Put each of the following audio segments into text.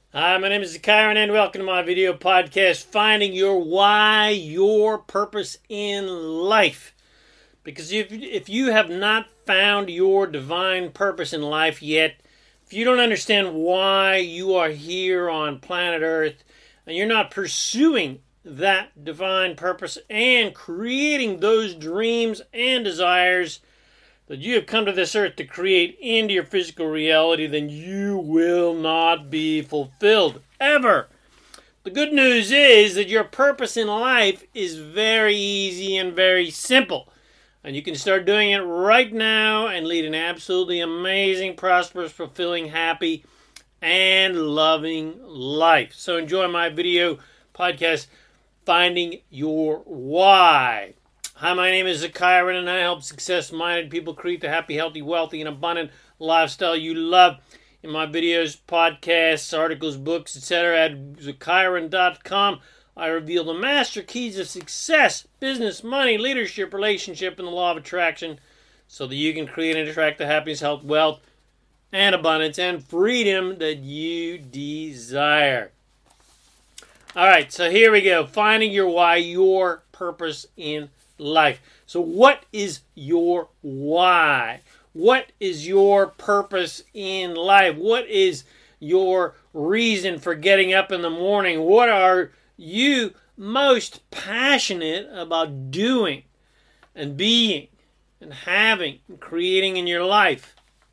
Hi, my name is Kyron and welcome to my video podcast, Finding Your Why, Your Purpose in Life. Because if you have not found your divine purpose in life yet, if you don't understand why you are here on planet Earth, and you're not pursuing that divine purpose and creating those dreams and desires that you have come to this earth to create into your physical reality, then you will not be fulfilled, ever. The good news is that your purpose in life is very easy and very simple. And you can start doing it right now and lead an absolutely amazing, prosperous, fulfilling, happy, and loving life. So enjoy my video podcast, Finding Your Why. Hi, my name is Kyron, and I help success-minded people create the happy, healthy, wealthy, and abundant lifestyle you love. In my videos, podcasts, articles, books, etc. at Kyron.com, I reveal the master keys of success, business, money, leadership, relationship, and the law of attraction so that you can create and attract the happiness, health, wealth, and abundance and freedom that you desire. All right, so here we go. Finding your why, your purpose in life. So what is your why? What is your purpose in life? What is your reason for getting up in the morning? What are you most passionate about doing and being and having and creating in your life?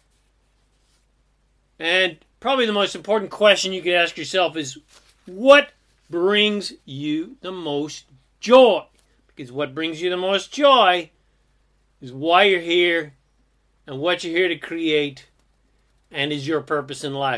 And probably the most important question you could ask yourself is, what brings you the most joy? Because what brings you the most joy is why you're here and what you're here to create and is your purpose in life.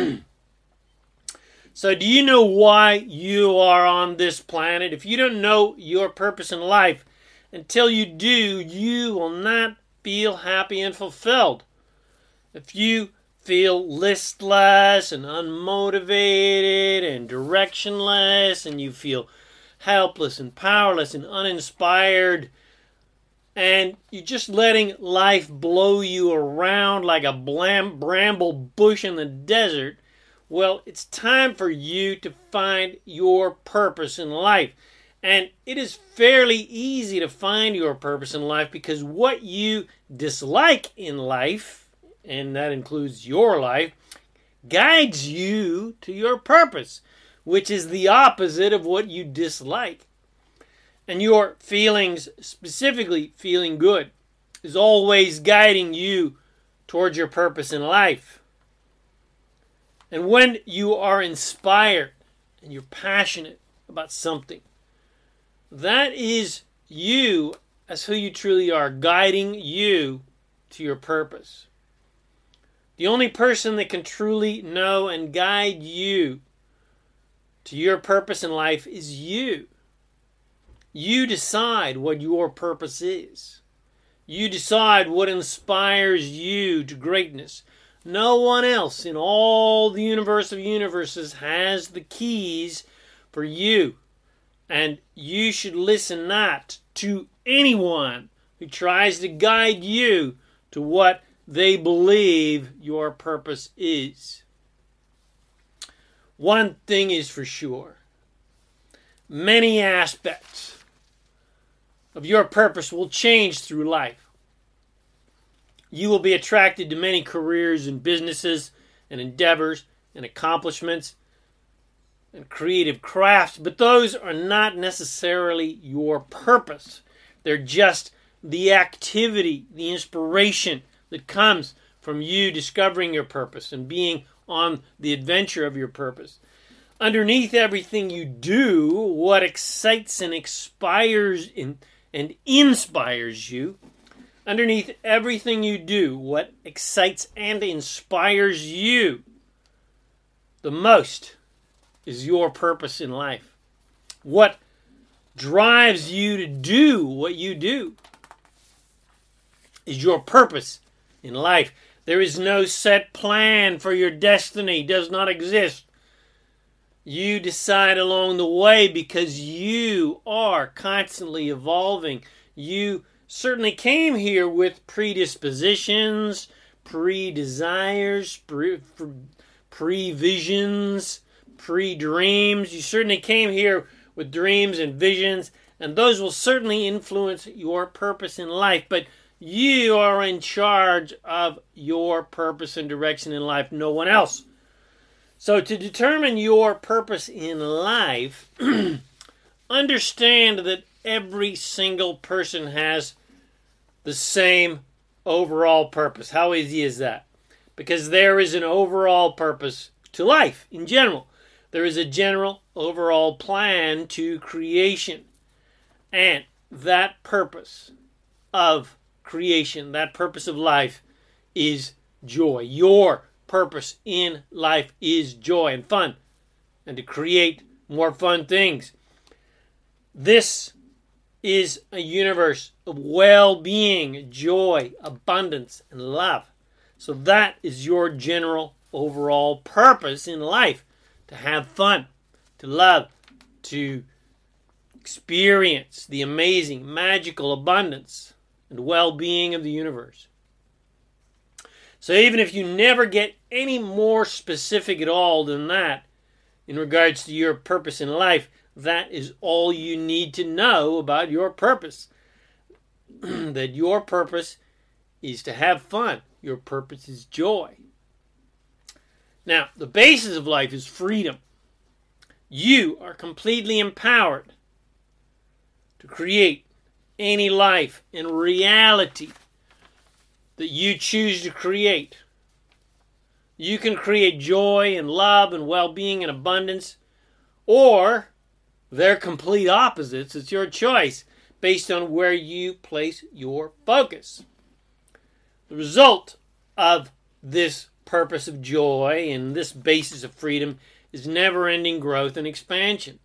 So do you know why you are on this planet? If you don't know your purpose in life, until you do, you will not feel happy and fulfilled. If you feel listless and unmotivated and directionless, and you feel helpless and powerless and uninspired, and you're just letting life blow you around like a bramble bush in the desert, well, it's time for you to find your purpose in life. And it is fairly easy to find your purpose in life because what you dislike in life, and that includes your life, guides you to your purpose, which is the opposite of what you dislike. And your feelings, specifically feeling good, is always guiding you towards your purpose in life. And when you are inspired and you're passionate about something, that is you as who you truly are, guiding you to your purpose. The only person that can truly know and guide you to your purpose in life is you. You decide what your purpose is. You decide what inspires you to greatness. No one else in all the universe of universes has the keys for you. And you should listen not to anyone who tries to guide you to what they believe your purpose is. One thing is for sure. Many aspects of your purpose will change through life. You will be attracted to many careers and businesses and endeavors and accomplishments and creative crafts, but those are not necessarily your purpose. They're just the activity, the inspiration that comes from you discovering your purpose and being on the adventure of your purpose. Underneath everything you do, what excites and and inspires you, underneath everything you do, what excites and inspires you the most is your purpose in life. What drives you to do what you do is your purpose in life. There is no set plan for your destiny. It does not exist. You decide along the way because you are constantly evolving. You certainly came here with predispositions, pre-desires, pre-visions, pre-dreams. You certainly came here with dreams and visions, and those will certainly influence your purpose in life. But you are in charge of your purpose and direction in life, no one else. So to determine your purpose in life, understand that every single person has the same overall purpose. How easy is that? Because there is an overall purpose to life in general. There is a general overall plan to creation. And that purpose of creation, that purpose of life is joy. Your purpose in life is joy and fun, and to create more fun things. This is a universe of well-being, joy, abundance, and love. So that is your general overall purpose in life: to have fun, to love, to experience the amazing, magical abundance and well-being of the universe. So even if you never get any more specific at all than that in regards to your purpose in life, that is all you need to know about your purpose. That your purpose is to have fun. Your purpose is joy. Now, the basis of life is freedom. You are completely empowered to create any life and reality that you choose to create. You can create joy and love and well-being and abundance, or they're complete opposites. It's your choice based on where you place your focus. The result of this purpose of joy and this basis of freedom is never-ending growth and expansion.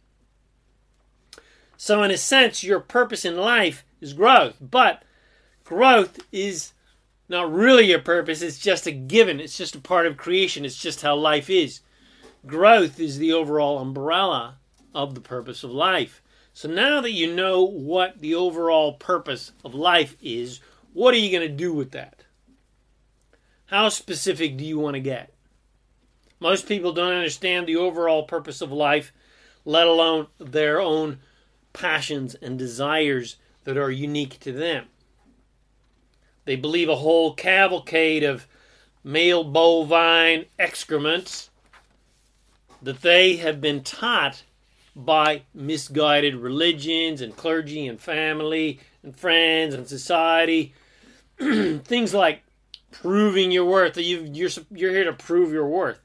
So in a sense, your purpose in life is growth, but growth is not really your purpose. It's just a given. It's just a part of creation. It's just how life is. Growth is the overall umbrella of the purpose of life. So now that you know what the overall purpose of life is, what are you going to do with that? How specific do you want to get? Most people don't understand the overall purpose of life, let alone their own passions and desires that are unique to them. They believe a whole cavalcade of male bovine excrements that they have been taught by misguided religions and clergy and family and friends and society. Things like proving your worth. You're here to prove your worth.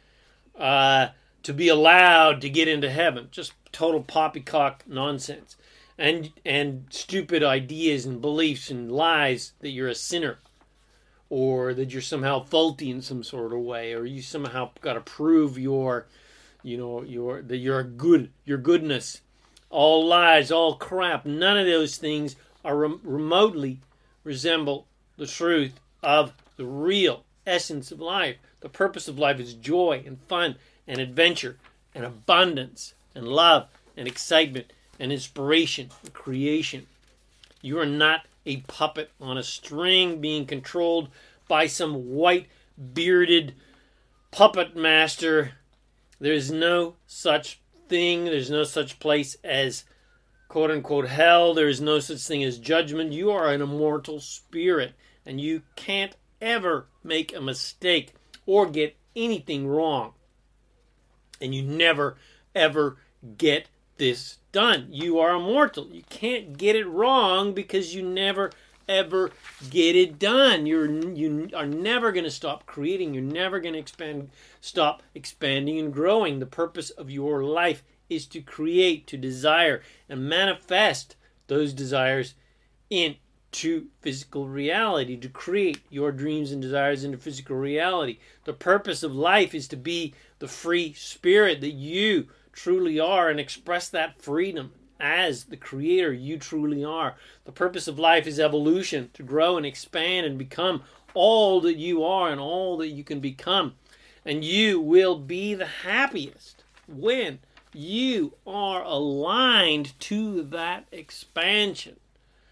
To be allowed to get into heaven. Just total poppycock nonsense. And stupid ideas and beliefs and lies that you're a sinner, or that you're somehow faulty in some sort of way, or you somehow got to prove your goodness. All lies, all crap. None of those things are remotely resemble the truth of the real essence of life. The purpose of life is joy and fun and adventure and abundance and love and excitement and inspiration and creation. You are not a puppet on a string being controlled by some white bearded puppet master. There's no such thing. There's no such place as quote unquote hell. There is no such thing as judgment. You are an immortal spirit, and you can't ever make a mistake or get anything wrong. And you never ever get this done. You are immortal. You can't get it wrong because you never ever get it done. You are never going to stop creating. You're never going to stop expanding and growing. The purpose of your life is to create, to desire, and manifest those desires into physical reality, to create your dreams and desires into physical reality. The purpose of life is to be the free spirit that you truly are and express that freedom as the creator you truly are. The purpose of life is evolution, to grow and expand and become all that you are and all that you can become. And you will be the happiest when you are aligned to that expansion.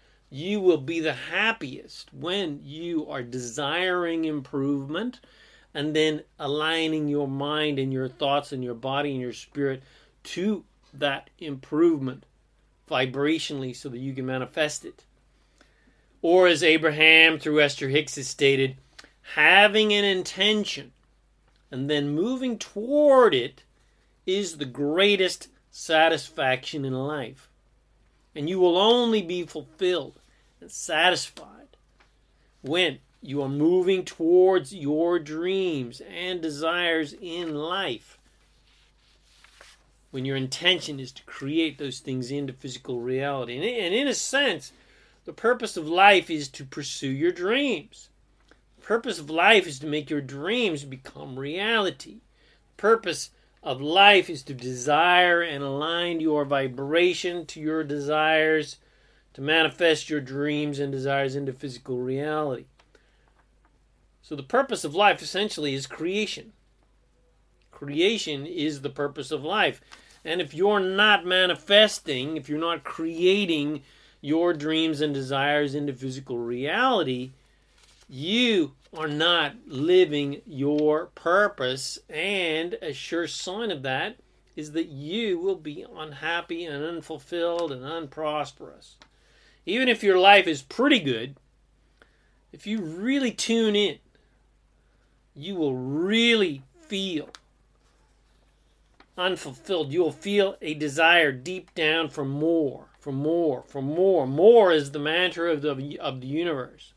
You will be the happiest when you are desiring improvement and then aligning your mind and your thoughts and your body and your spirit to that improvement vibrationally so that you can manifest it. Or as Abraham through Esther Hicks has stated, having an intention and then moving toward it is the greatest satisfaction in life. And you will only be fulfilled and satisfied when you are moving towards your dreams and desires in life. When your intention is to create those things into physical reality. And in a sense, the purpose of life is to pursue your dreams. The purpose of life is to make your dreams become reality. The purpose of life is to desire and align your vibration to your desires, to manifest your dreams and desires into physical reality. So the purpose of life essentially is creation. Creation is the purpose of life. And if you're not manifesting, if you're not creating your dreams and desires into physical reality, you are not living your purpose. And a sure sign of that is that you will be unhappy and unfulfilled and unprosperous. Even if your life is pretty good, if you really tune in, you will really feel unfulfilled. You will feel a desire deep down for more, for more, for more. More is the mantra of the universe.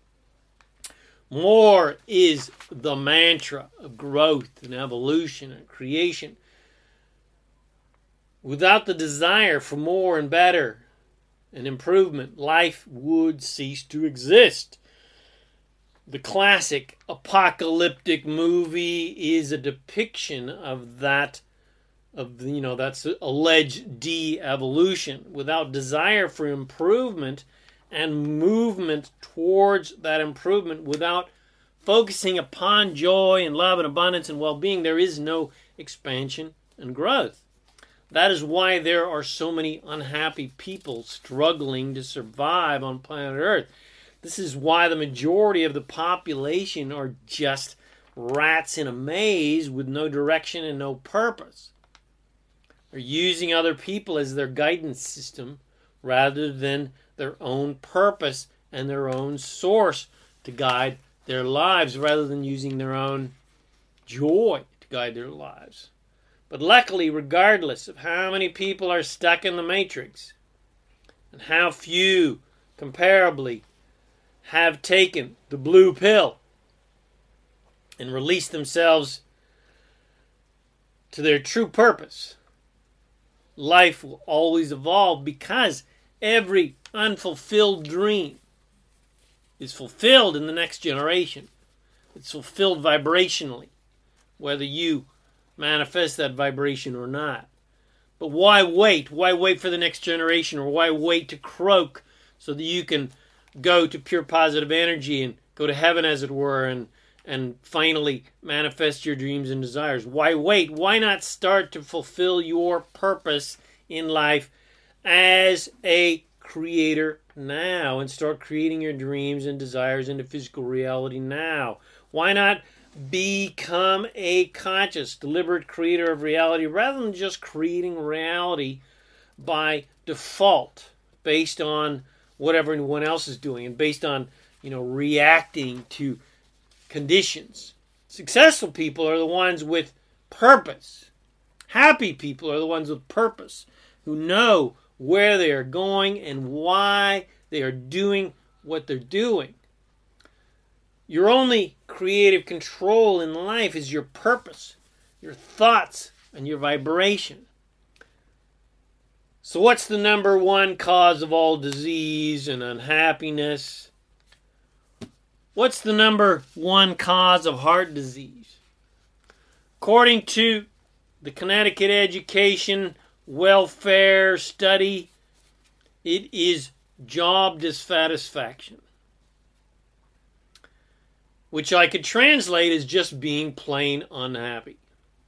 More is the mantra of growth and evolution and creation. Without the desire for more and better and improvement, life would cease to exist. The classic apocalyptic movie is a depiction of that, that's alleged de-evolution. Without desire for improvement and movement towards that improvement, without focusing upon joy and love and abundance and well-being, there is no expansion and growth. That is why there are so many unhappy people struggling to survive on planet Earth. This is why the majority of the population are just rats in a maze with no direction and no purpose. They're using other people as their guidance system rather than their own purpose and their own source to guide their lives, rather than using their own joy to guide their lives. But luckily, regardless of how many people are stuck in the matrix and how few comparably have taken the blue pill and released themselves to their true purpose, life will always evolve, because every unfulfilled dream is fulfilled in the next generation. It's fulfilled vibrationally, whether you manifest that vibration or not. But why wait? Why wait for the next generation, or why wait to croak so that you can go to pure positive energy and go to heaven, as it were, and finally manifest your dreams and desires? Why wait? Why not start to fulfill your purpose in life as a creator now, and start creating your dreams and desires into physical reality now? Why not become a conscious, deliberate creator of reality, rather than just creating reality by default based on what everyone else is doing and based on, reacting to conditions? Successful people are the ones with purpose. Happy people are the ones with purpose, who know where they are going and why they are doing what they're doing. Your only creative control in life is your purpose, your thoughts, and your vibration. So what's the number one cause of all disease and unhappiness? What's the number one cause of heart disease? According to the Connecticut Education Welfare Study, it is job dissatisfaction, which I could translate as just being plain unhappy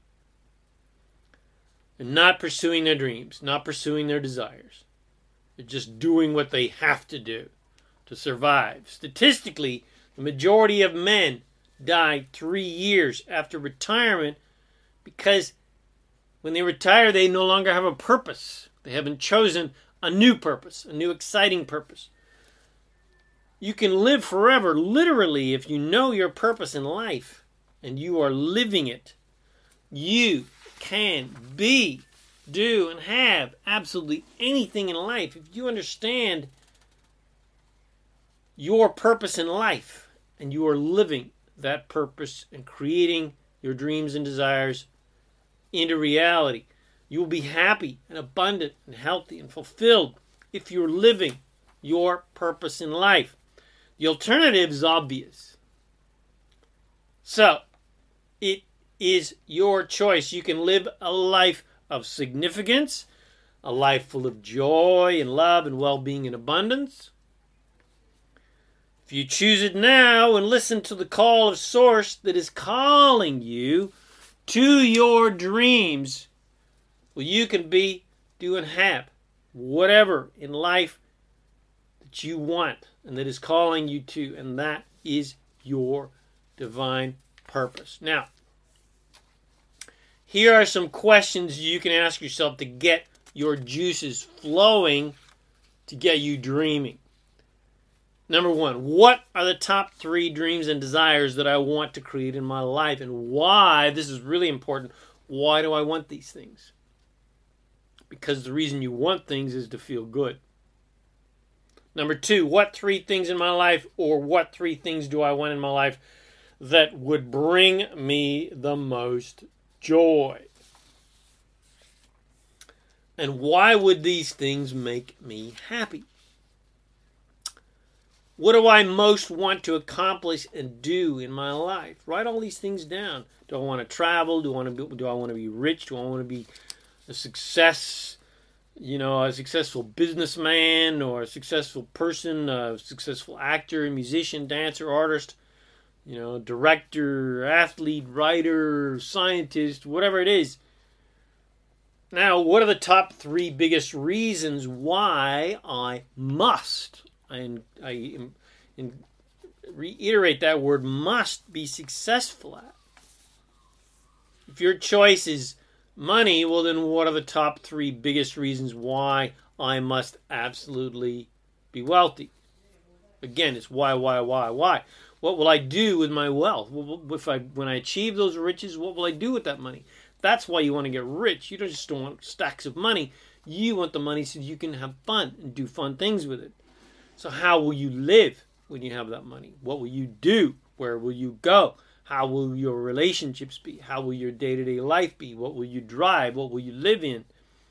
and not pursuing their dreams, not pursuing their desires. They're just doing what they have to do to survive. Statistically, the majority of men die 3 years after retirement because when they retire, they no longer have a purpose. They haven't chosen a new purpose, a new exciting purpose. You can live forever, literally, if you know your purpose in life and you are living it. You can be, do, and have absolutely anything in life if you understand your purpose in life and you are living that purpose and creating your dreams and desires into reality. You will be happy and abundant and healthy and fulfilled if you're living your purpose in life. The alternative is obvious. So, it is your choice. You can live a life of significance, a life full of joy and love and well-being and abundance. If you choose it now and listen to the call of Source that is calling you to your dreams, well, you can be, do, and have whatever in life that you want and that is calling you to, and that is your divine purpose. Now, here are some questions you can ask yourself to get your juices flowing, to get you dreaming. Number 1, what are the top 3 dreams and desires that I want to create in my life, and why? This is really important. Why do I want these things? Because the reason you want things is to feel good. Number 2, what 3 things in my life, or what 3 things do I want in my life that would bring me the most joy? And why would these things make me happy? What do I most want to accomplish and do in my life? Write all these things down. Do I want to travel? Do I want to be rich? Do I want to be a successful businessman, or a successful person, a successful actor, musician, dancer, artist, director, athlete, writer, scientist, whatever it is. Now, what are the top 3 biggest reasons why I must, I reiterate that word, must, be successful at? If your choice is money, well then what are the top 3 biggest reasons why I must absolutely be wealthy? Again, it's why? What will I do with my wealth? When I achieve those riches, what will I do with that money? That's why you want to get rich. You don't want stacks of money. You want the money so you can have fun and do fun things with it. So how will you live when you have that money? What will you do? Where will you go? How will your relationships be? How will your day-to-day life be? What will you drive? What will you live in?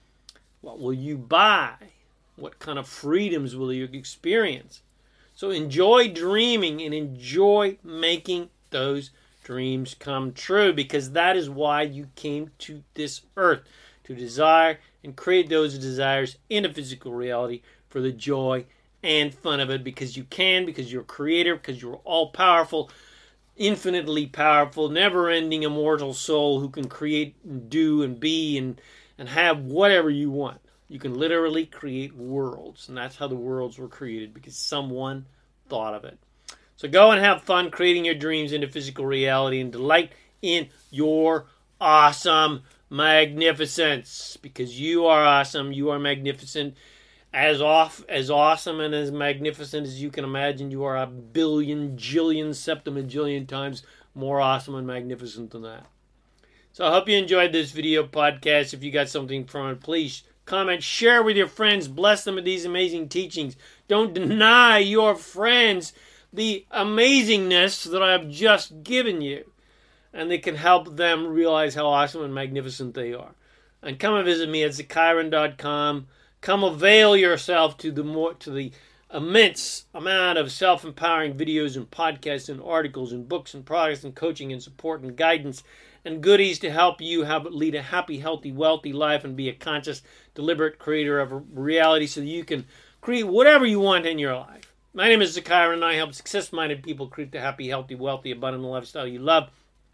What will you buy? What kind of freedoms will you experience? So enjoy dreaming and enjoy making those dreams come true, because that is why you came to this earth, to desire and create those desires into physical reality for the joy and fun of it, because you can, because you're a creator, because you're all-powerful, infinitely powerful, never-ending immortal soul who can create and do and be and have whatever you want. You can literally create worlds, and that's how the worlds were created, because someone thought of it. So go and have fun creating your dreams into physical reality and delight in your awesome magnificence, because you are awesome, you are magnificent. As awesome and as magnificent as you can imagine, you are a billion, jillion, septimajillion times more awesome and magnificent than that. So I hope you enjoyed this video podcast. If you got something from it, please comment, share with your friends, bless them with these amazing teachings. Don't deny your friends the amazingness that I've just given you, and they can help them realize how awesome and magnificent they are. And come and visit me at ZakiRan.com. Come avail yourself to the immense amount of self-empowering videos and podcasts and articles and books and products and coaching and support and guidance and goodies to help you lead a happy, healthy, wealthy life and be a conscious, deliberate creator of a reality so that you can create whatever you want in your life. My name is Zakira, and I help success-minded people create the happy, healthy, wealthy, abundant lifestyle you love.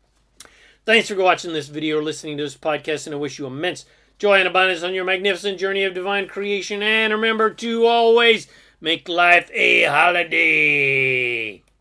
Thanks for watching this video or listening to this podcast, and I wish you immense joy and abundance on your magnificent journey of divine creation. And remember to always make life a holiday.